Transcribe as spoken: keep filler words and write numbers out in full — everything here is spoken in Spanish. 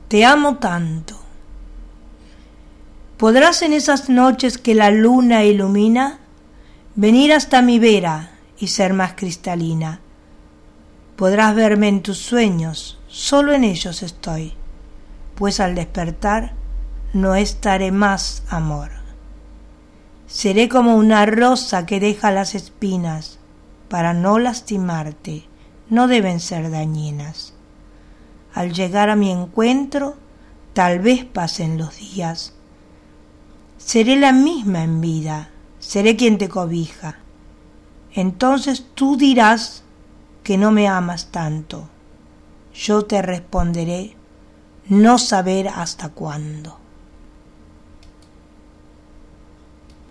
te amo tanto. ¿Podrás en esas noches que la luna ilumina venir hasta mi vera y ser más cristalina? Podrás verme en tus sueños, solo en ellos estoy, pues al despertar no estaré más, amor. Seré como una rosa que deja las espinas, para no lastimarte, no deben ser dañinas. Al llegar a mi encuentro, tal vez pasen los días. Seré la misma en vida, seré quien te cobija. Entonces tú dirás que no me amas tanto. Yo te responderé no saber hasta cuándo.